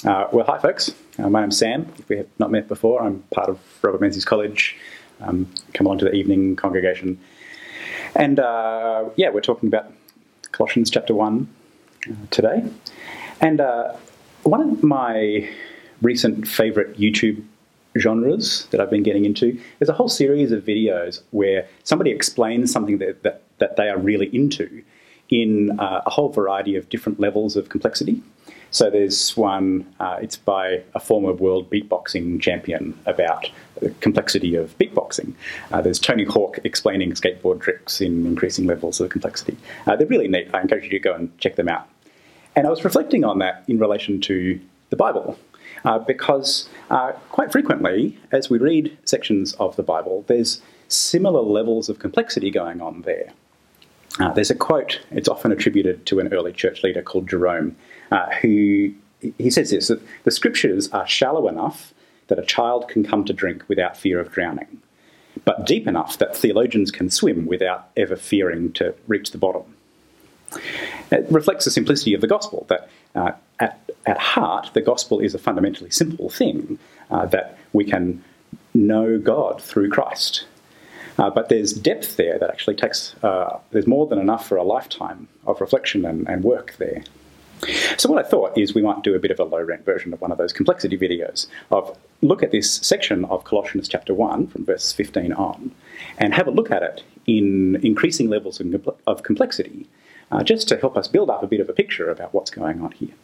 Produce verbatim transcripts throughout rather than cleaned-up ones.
Uh, well, hi folks. Uh, my name's Sam. If we have not met before, I'm part of Robert Menzies College. Um, come along to the evening congregation. And uh, yeah, we're talking about Colossians chapter one uh, today. And uh, one of my recent favourite YouTube genres that I've been getting into is a whole series of videos where somebody explains something that, that, that they are really into in uh, a whole variety of different levels of complexity. So there's one, uh, it's by a former world beatboxing champion about the complexity of beatboxing. Uh, there's Tony Hawk explaining skateboard tricks in increasing levels of complexity. Uh, they're really neat. I encourage you to go and check them out. And I was reflecting on that in relation to the Bible, uh, because uh, quite frequently, as we read sections of the Bible, there's similar levels of complexity going on there. Uh, there's a quote, it's often attributed to an early church leader called Jerome, uh, who, he says this, that the scriptures are shallow enough that a child can come to drink without fear of drowning, but deep enough that theologians can swim without ever fearing to reach the bottom. It reflects the simplicity of the gospel, that uh, at, at heart, the gospel is a fundamentally simple thing, uh, that we can know God through Christ. Uh, but there's depth there that actually takes, uh, there's more than enough for a lifetime of reflection and, and work there. So what I thought is we might do a bit of a low-rent version of one of those complexity videos, of look at this section of Colossians chapter one from verse fifteen on, and have a look at it in increasing levels of complexity, uh, just to help us build up a bit of a picture about what's going on here.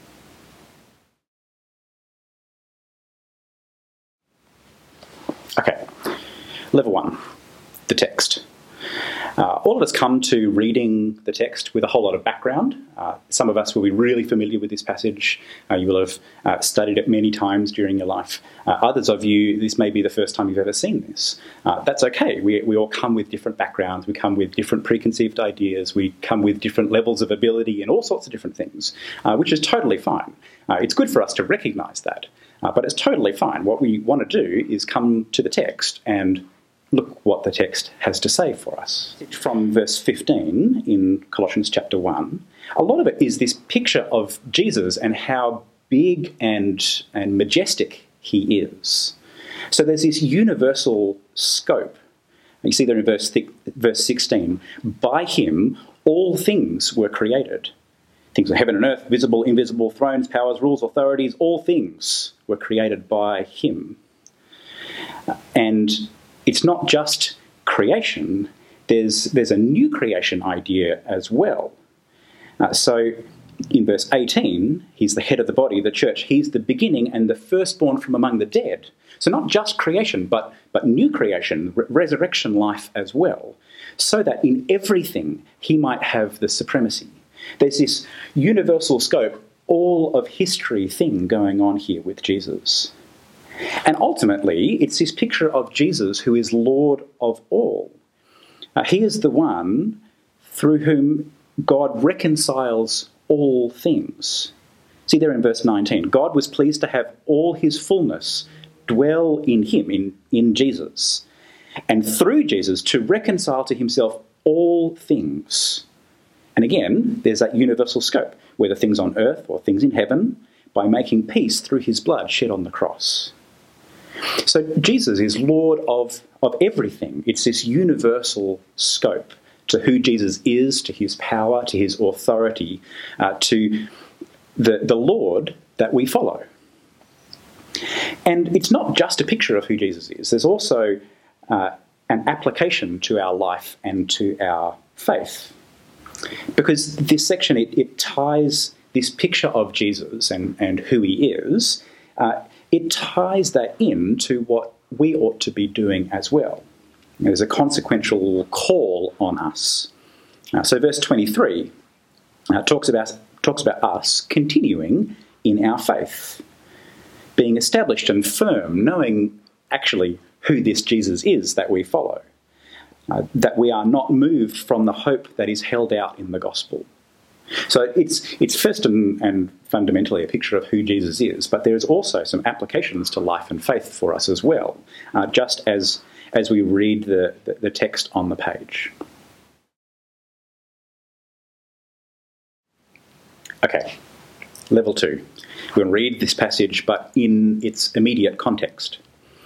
Okay, level one. The text. Uh, all of us come to reading the text with a whole lot of background. Uh, some of us will be really familiar with this passage. Uh, you will have uh, studied it many times during your life. Uh, others of you, this may be the first time you've ever seen this. Uh, that's okay. We, we all come with different backgrounds. We come with different preconceived ideas. We come with different levels of ability and all sorts of different things, uh, which is totally fine. Uh, it's good for us to recognise that, uh, but it's totally fine. What we want to do is come to the text and look what the text has to say for us. From verse fifteen in Colossians chapter one, a lot of it is this picture of Jesus and how big and, and majestic he is. So there's this universal scope. You see there in verse, verse sixteen, by him all things were created. Things of heaven and earth, visible, invisible, thrones, powers, rules, authorities, all things were created by him. And it's not just creation, there's, there's a new creation idea as well. Uh, so in verse eighteen, he's the head of the body, the church. He's the beginning and the firstborn from among the dead. So not just creation, but, but new creation, re- resurrection life as well, so that in everything he might have the supremacy. There's this universal scope, all of history thing going on here with Jesus. And ultimately, it's this picture of Jesus who is Lord of all. Uh, he is the one through whom God reconciles all things. See there in verse nineteen, God was pleased to have all his fullness dwell in him, in, in Jesus, and through Jesus to reconcile to himself all things. And again, there's that universal scope, whether things on earth or things in heaven, by making peace through his blood shed on the cross. So Jesus is Lord of, of everything. It's this universal scope to who Jesus is, to his power, to his authority, uh, to the, the Lord that we follow. And it's not just a picture of who Jesus is. There's also uh, an application to our life and to our faith. Because this section, it, it ties this picture of Jesus and, and who he is, uh, it ties that into what we ought to be doing as well. There's a consequential call on us. Uh, so verse twenty-three uh, talks about, talks about us continuing in our faith, being established and firm, knowing actually who this Jesus is that we follow, uh, that we are not moved from the hope that is held out in the gospel. So it's it's first and, and fundamentally a picture of who Jesus is, but there's also some applications to life and faith for us as well, uh, just as as we read the, the, the text on the page. Okay, Level two. We'll read this passage, but in its immediate context.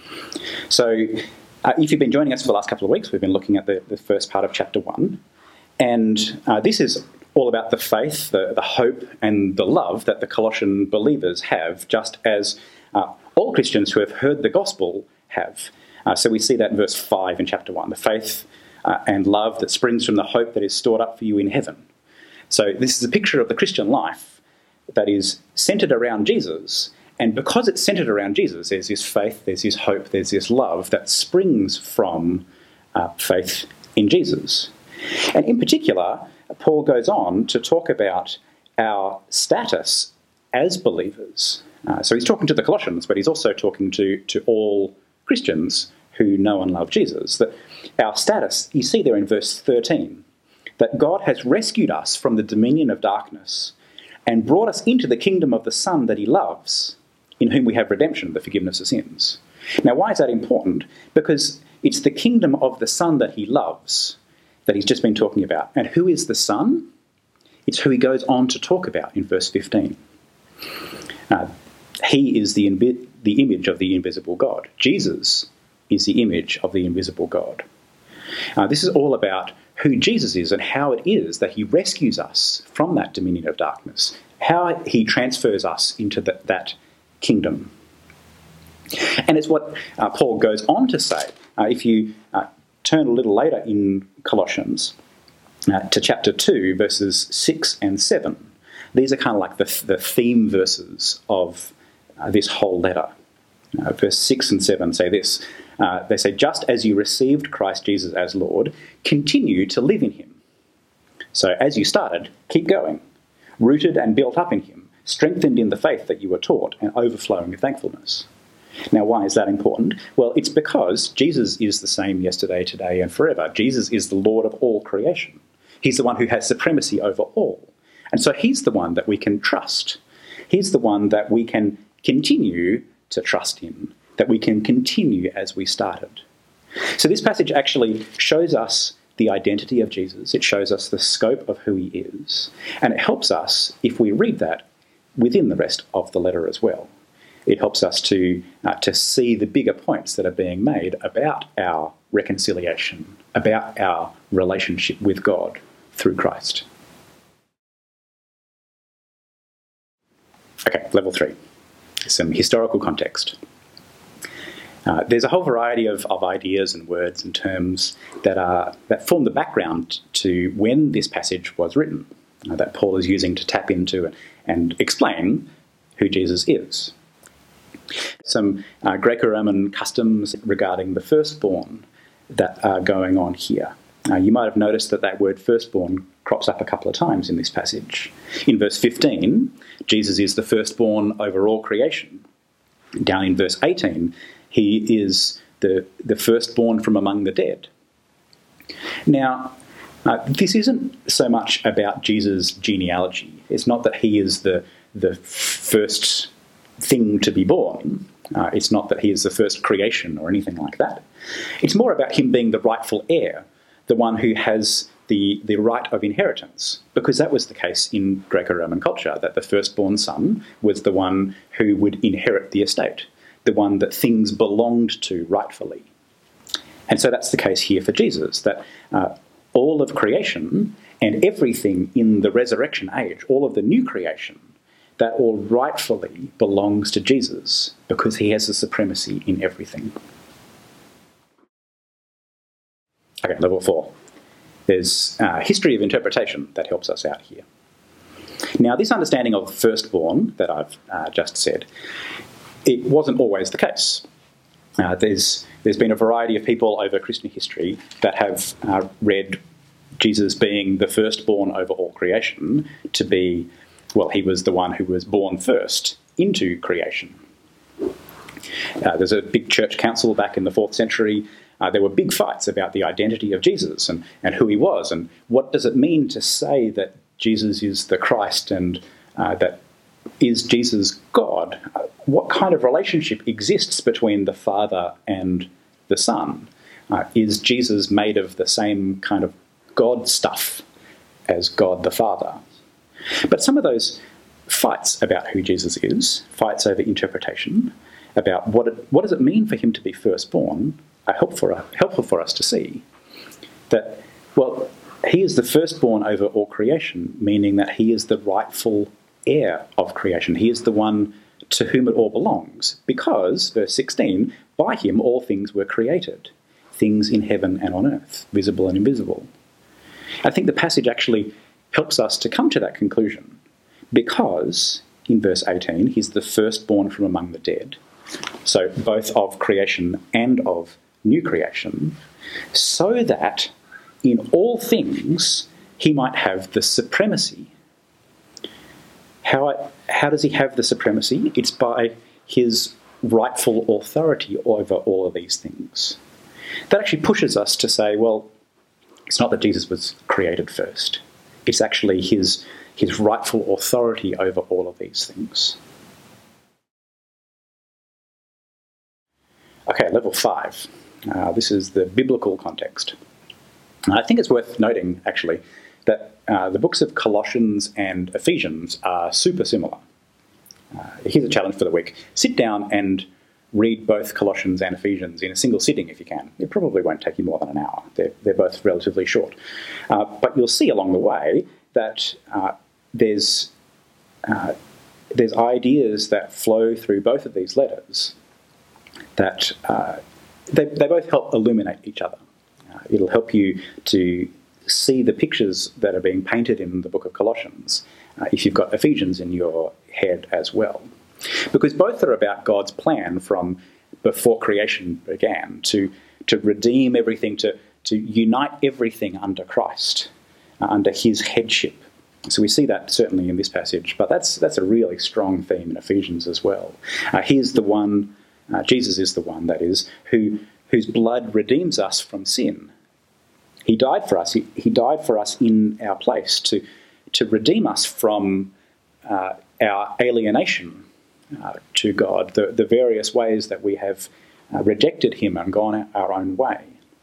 So, uh, if you've been joining us for the last couple of weeks, we've been looking at the, the first part of chapter one. And uh, this is all about the faith, the, the hope, and the love that the Colossian believers have, just as uh, all Christians who have heard the gospel have. Uh, so we see that in verse five in chapter one, the faith uh, and love that springs from the hope that is stored up for you in heaven. So this is a picture of the Christian life that is centred around Jesus. And because it's centred around Jesus, there's this faith, there's this hope, there's this love that springs from uh, faith in Jesus. And in particular, Paul goes on to talk about our status as believers. Uh, so he's talking to the Colossians, but he's also talking to, to all Christians who know and love Jesus. That our status, you see there in verse thirteen, that God has rescued us from the dominion of darkness and brought us into the kingdom of the Son that he loves, in whom we have redemption, the forgiveness of sins. Now, why is that important? Because it's the kingdom of the Son that he loves that he's just been talking about. And who is the Son? It's who he goes on to talk about in verse fifteen. Uh, he is the, invi- the image of the invisible God. Jesus is the image of the invisible God. Uh, this is all about who Jesus is and how it is that he rescues us from that dominion of darkness, how he transfers us into the, that kingdom. And it's what uh, Paul goes on to say. Uh, if you uh, turn a little later in Colossians uh, to chapter two, verses six and seven, these are kind of like the, the theme verses of uh, this whole letter. Uh, verse six and seven say this. Uh, they say, just as you received Christ Jesus as Lord, continue to live in him. So as you started, keep going, rooted and built up in him, strengthened in the faith that you were taught, and overflowing with thankfulness. Now, why is that important? Well, it's because Jesus is the same yesterday, today, and forever. Jesus is the Lord of all creation. He's the one who has supremacy over all. And so he's the one that we can trust. He's the one that we can continue to trust in, that we can continue as we started. So this passage actually shows us the identity of Jesus. It shows us the scope of who he is. And it helps us, if we read that, within the rest of the letter as well. It helps us to, uh, to see the bigger points that are being made about our reconciliation, about our relationship with God through Christ. Okay, level three. Some historical context. Uh, there's a whole variety of, of ideas and words and terms that are that form the background to when this passage was written, uh, that Paul is using to tap into and, and explain who Jesus is. Some uh, Greco-Roman customs regarding the firstborn that are going on here. Uh, you might have noticed that that word firstborn crops up a couple of times in this passage. In verse fifteen, Jesus is the firstborn over all creation. Down in verse eighteen, he is the, the firstborn from among the dead. Now, uh, this isn't so much about Jesus' genealogy. It's not that he is the, the first thing to be born. Uh, it's not that he is the first creation or anything like that. It's more about him being the rightful heir, the one who has the, the right of inheritance, because that was the case in Greco-Roman culture, that the firstborn son was the one who would inherit the estate, the one that things belonged to rightfully. And so that's the case here for Jesus, that uh, all of creation and everything in the resurrection age, all of the new creation, that all rightfully belongs to Jesus because he has the supremacy in everything. Okay, level four. There's a history of interpretation that helps us out here. Now, this understanding of firstborn that I've uh, just said, it wasn't always the case. Uh, there's there's been a variety of people over Christian history that have uh, read Jesus being the firstborn over all creation to be, well, he was the one who was born first into creation. Uh, there's a big church council back in the fourth century. Uh, there were big fights about the identity of Jesus and, and who he was, and what does it mean to say that Jesus is the Christ and uh, that is Jesus God? Uh, what kind of relationship exists between the Father and the Son? Uh, is Jesus made of the same kind of God stuff as God the Father? But some of those fights about who Jesus is, fights over interpretation, about what it, what does it mean for him to be firstborn, are helpful, helpful for us to see that, well, he is the firstborn over all creation, meaning that he is the rightful heir of creation. He is the one to whom it all belongs, because, verse sixteen, by him all things were created, things in heaven and on earth, visible and invisible. I think the passage actually helps us to come to that conclusion, because in verse eighteen, he's the firstborn from among the dead, so both of creation and of new creation, so that in all things he might have the supremacy. How, how does he have the supremacy? It's by his rightful authority over all of these things. That actually pushes us to say, well, it's not that Jesus was created first. It's actually his, his rightful authority over all of these things. Okay, level five. Uh, this is the biblical context. I think it's worth noting, actually, that uh, the books of Colossians and Ephesians are super similar. Uh, here's a challenge for the week. Sit down and read both Colossians and Ephesians in a single sitting if you can. It probably won't take you more than an hour. They're, they're both relatively short. Uh, but you'll see along the way that uh, there's, uh, there's ideas that flow through both of these letters that uh, they, they both help illuminate each other. Uh, it'll help you to see the pictures that are being painted in the book of Colossians uh, if you've got Ephesians in your head as well. Because both are about God's plan from before creation began to, to redeem everything, to, to unite everything under Christ, uh, under his headship. So we see that certainly in this passage, but that's, that's a really strong theme in Ephesians as well. Uh, he's the one, uh, Jesus is the one, that is, who whose blood redeems us from sin. He died for us. He, he died for us in our place to, to redeem us from uh, our alienation uh, to God, the, the various ways that we have uh, rejected him and gone our own way.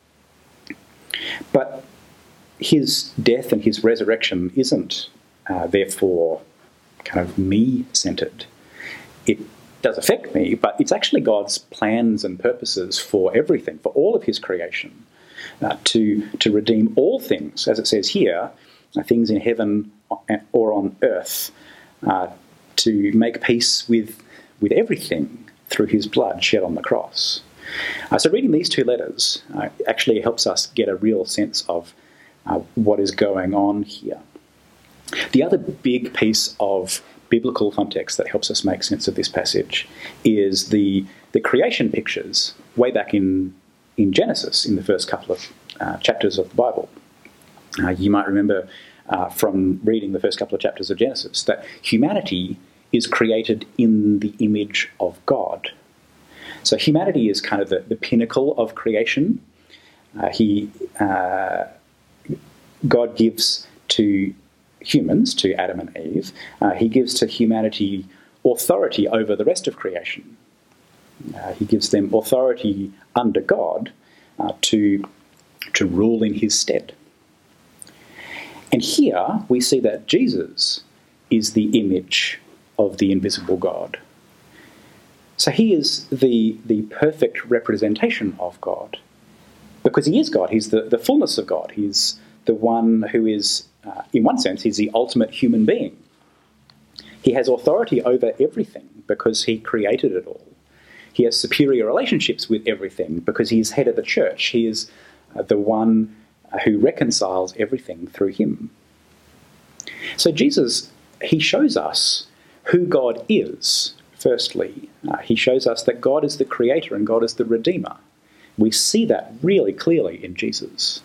But his death and his resurrection isn't uh, therefore kind of me-centred. It does affect me, but it's actually God's plans and purposes for everything, for all of his creation. Uh, to, to redeem all things, as it says here, uh, things in heaven or on earth, uh, to make peace with, with everything through his blood shed on the cross. Uh, so reading these two letters uh, actually helps us get a real sense of uh, what is going on here. The other big piece of biblical context that helps us make sense of this passage is the, the creation pictures way back in in Genesis, in the first couple of uh, chapters of the Bible. Uh, you might remember uh, from reading the first couple of chapters of Genesis that humanity is created in the image of God. So humanity is kind of the, the pinnacle of creation. Uh, he, uh, God gives to humans, to Adam and Eve, uh, he gives to humanity authority over the rest of creation. Uh, he gives them authority under God uh, to, to rule in his stead. And here we see that Jesus is the image of the invisible God. So he is the, the perfect representation of God, because he is God. He's the, the fullness of God. He's the one who is, uh, in one sense, he's the ultimate human being. He has authority over everything because he created it all. He has superior relationships with everything because he is head of the church. He is uh, the one uh, who reconciles everything through him. So Jesus, he shows us who God is, firstly. Uh, he shows us that God is the creator and God is the redeemer. We see that really clearly in Jesus.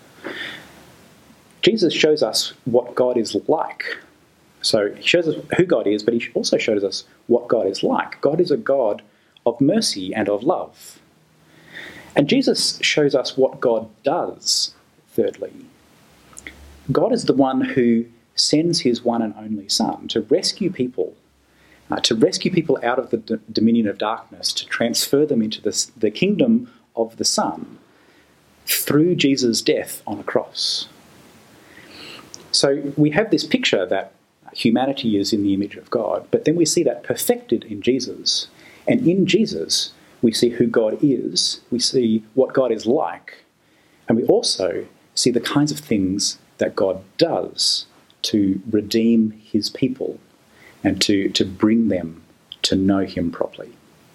Jesus shows us what God is like. So he shows us who God is, but he also shows us what God is like. God is a God of mercy and of love. And Jesus shows us what God does, thirdly. God is the one who sends his one and only Son to rescue people, uh, to rescue people out of the d- dominion of darkness, to transfer them into the, the kingdom of the Son through Jesus' death on a cross. So we have this picture that humanity is in the image of God, but then we see that perfected in Jesus. And in Jesus, we see who God is, we see what God is like, and we also see the kinds of things that God does to redeem his people and to, to bring them to know him properly.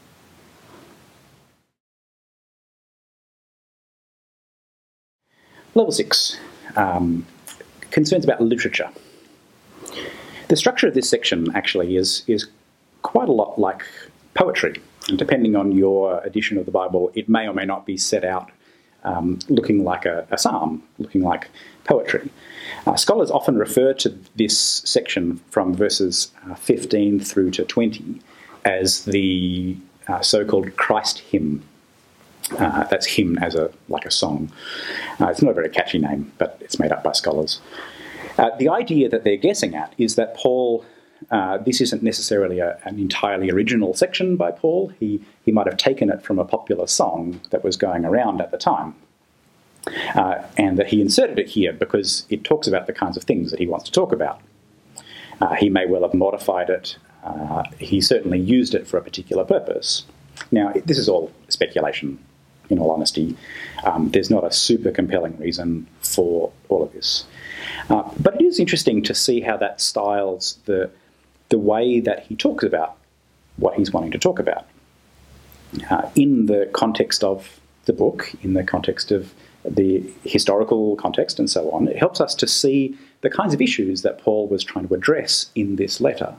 Level six, um, concerns about literature. The structure of this section actually is, is quite a lot like poetry. And depending on your edition of the Bible, it may or may not be set out um, looking like a, a psalm, looking like poetry. Uh, scholars often refer to this section from verses uh, fifteen through to twenty as the uh, so-called Christ hymn. Uh, that's hymn as a like a song. Uh, it's not a very catchy name, but it's made up by scholars. Uh, the idea that they're guessing at is that Paul, uh, this isn't necessarily a, an entirely original section by Paul. He, he might have taken it from a popular song that was going around at the time. Uh, and that he inserted it here because it talks about the kinds of things that he wants to talk about. Uh, he may well have modified it. Uh, he certainly used it for a particular purpose. Now, this is all speculation, in all honesty. Um, there's not a super compelling reason for all of this. Uh, but it is interesting to see how that styles the, the way that he talks about what he's wanting to talk about. Uh, in the context of the book, in the context of the historical context and so on, it helps us to see the kinds of issues that Paul was trying to address in this letter.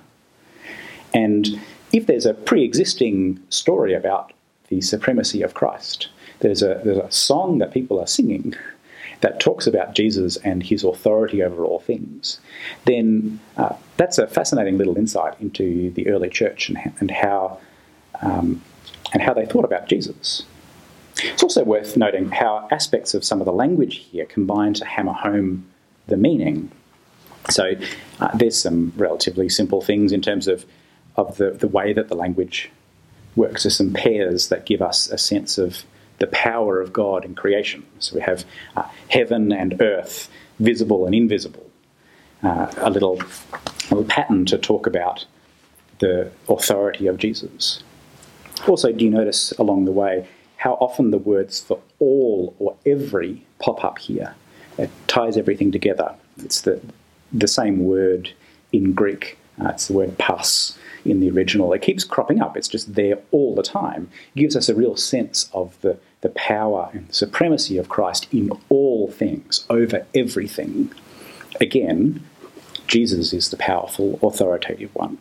And if there's a pre-existing story about the supremacy of Christ, there's a, there's a song that people are singing that talks about Jesus and his authority over all things, then uh, that's a fascinating little insight into the early church and, and how um, and how they thought about Jesus. It's also worth noting how aspects of some of the language here combine to hammer home the meaning. So uh, there's some relatively simple things in terms of, of the, the way that the language works. There's some pairs that give us a sense of the power of God in creation. So we have uh, heaven and earth, visible and invisible. Uh, a little, a little pattern to talk about the authority of Jesus. Also, do you notice along the way how often the words for all or every pop up here? It ties everything together. It's the, the same word in Greek. Uh, it's the word pas in the original. It keeps cropping up. It's just there all the time. It gives us a real sense of the, the power and supremacy of Christ in all things, over everything. Again, Jesus is the powerful, authoritative one.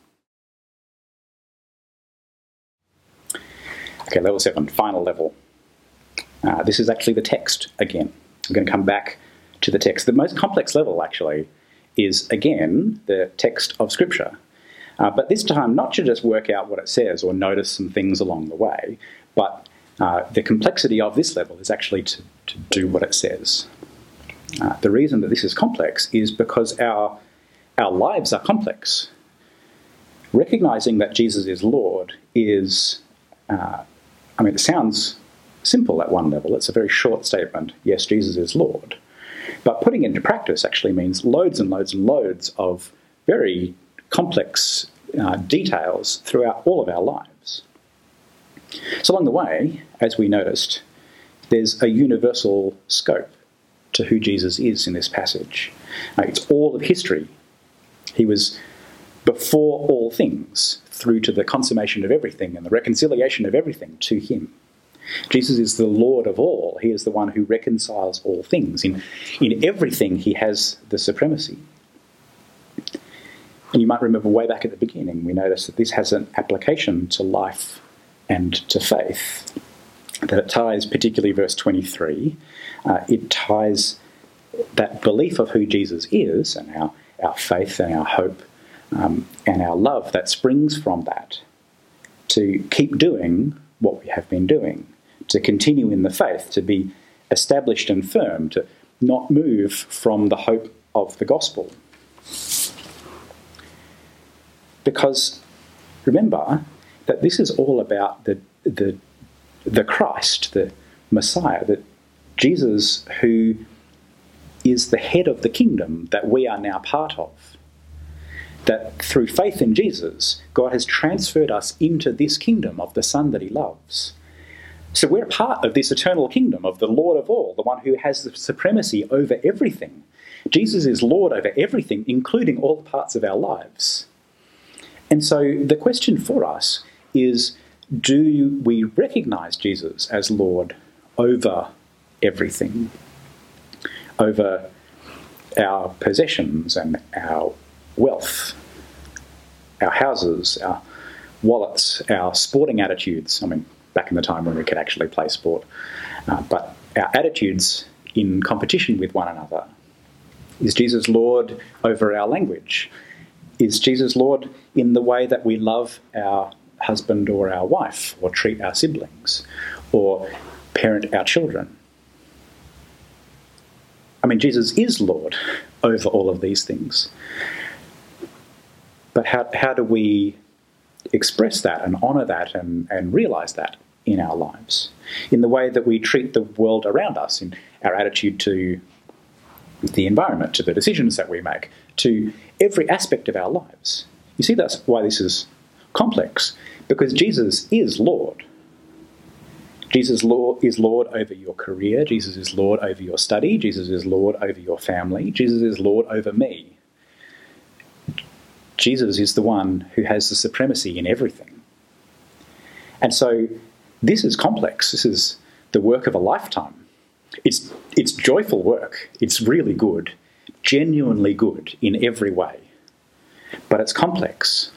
Okay, level seven, final level. Uh, this is actually the text again. I'm going to come back to the text. The most complex level, actually, is, again, the text of Scripture. Uh, but this time, not to just work out what it says or notice some things along the way, but uh, the complexity of this level is actually to, to do what it says. Uh, the reason that this is complex is because our, our lives are complex. Recognizing that Jesus is Lord is... Uh, I mean, it sounds simple at one level. It's a very short statement. Yes, Jesus is Lord. But putting it into practice actually means loads and loads and loads of very complex uh, details throughout all of our lives. So along the way, as we noticed, there's a universal scope to who Jesus is in this passage. Uh, it's all of history. He was before all things, through to the consummation of everything and the reconciliation of everything to him. Jesus is the Lord of all. He is the one who reconciles all things. In, in everything, he has the supremacy. And you might remember way back at the beginning, we noticed that this has an application to life and to faith, that it ties, particularly verse twenty-three, uh, it ties that belief of who Jesus is and our, our faith and our hope Um, and our love that springs from that, to keep doing what we have been doing, to continue in the faith, to be established and firm, to not move from the hope of the gospel. Because remember that this is all about the, the, the Christ, the Messiah, that Jesus who is the head of the kingdom that we are now part of. that through faith in Jesus, God has transferred us into this kingdom of the Son that he loves. So we're part of this eternal kingdom of the Lord of all, the one who has the supremacy over everything. Jesus is Lord over everything, including all the parts of our lives. And so the question for us is, do we recognize Jesus as Lord over everything? Over our possessions and our wealth, our houses, our wallets, our sporting attitudes. I mean, back in the time when we could actually play sport. Uh, but our attitudes in competition with one another. Is Jesus Lord over our language? Is Jesus Lord in the way that we love our husband or our wife, or treat our siblings, or parent our children? I mean, Jesus is Lord over all of these things. But how, how do we express that and honour that and, and realise that in our lives? In the way that we treat the world around us, in our attitude to the environment, to the decisions that we make, to every aspect of our lives. You see, that's why this is complex, because Jesus is Lord. Jesus is Lord over your career. Jesus is Lord over your study. Jesus is Lord over your family. Jesus is Lord over me. Jesus is the one who has the supremacy in everything. And so this is complex. This is the work of a lifetime. It's, it's joyful work. It's really good, genuinely good in every way. But it's complex.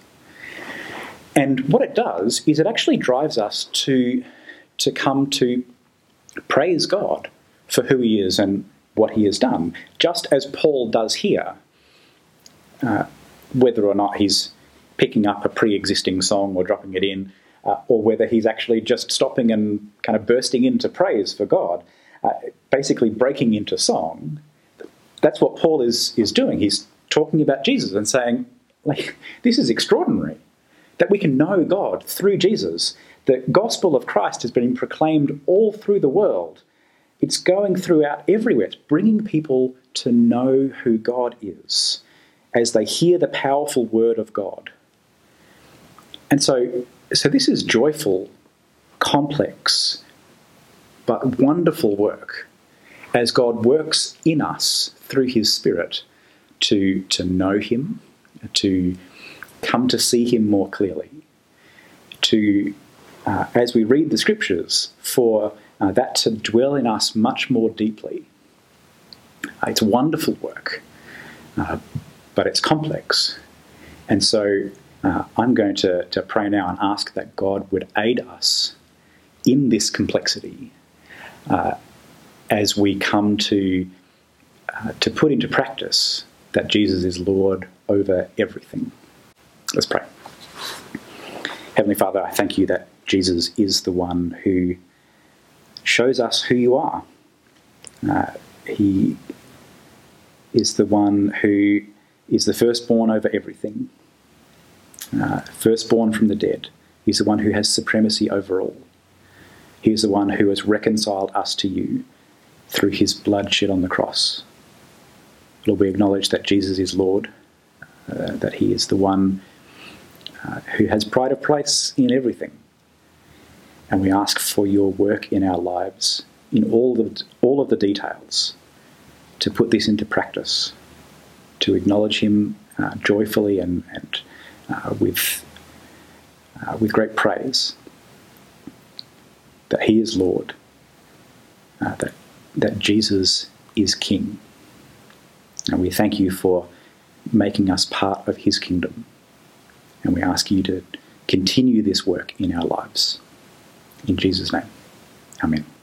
And what it does is it actually drives us to, to come to praise God for who he is and what he has done, just as Paul does here. Uh, whether or not he's picking up a pre-existing song or dropping it in, uh, or whether he's actually just stopping and kind of bursting into praise for God, uh, basically breaking into song. That's what Paul is, is doing. He's talking about Jesus and saying, like, this is extraordinary, that we can know God through Jesus. The gospel of Christ has been proclaimed all through the world. It's going throughout everywhere. It's bringing people to know who God is as they hear the powerful word of God. And so, so this is joyful, complex, but wonderful work as God works in us through his Spirit to, to know him, to come to see him more clearly, to, uh, as we read the scriptures, for uh, that to dwell in us much more deeply. Uh, it's wonderful work. Uh, But it's complex. And so uh, I'm going to, to pray now and ask that God would aid us in this complexity uh, as we come to, uh, to put into practice that Jesus is Lord over everything. Let's pray. Heavenly Father, I thank you that Jesus is the one who shows us who you are. Uh, he is the one who is the firstborn over everything, uh, firstborn from the dead. He's the one who has supremacy over all. He's the one who has reconciled us to you through his blood shed on the cross. Lord, we acknowledge that Jesus is Lord, uh, that he is the one uh, who has pride of place in everything. And we ask for your work in our lives, in all the, all of the details, to put this into practice, to acknowledge him uh, joyfully and, and uh, with, uh, with great praise, that he is Lord, uh, that, that Jesus is King. And we thank you for making us part of his kingdom. And we ask you to continue this work in our lives. In Jesus' name, amen.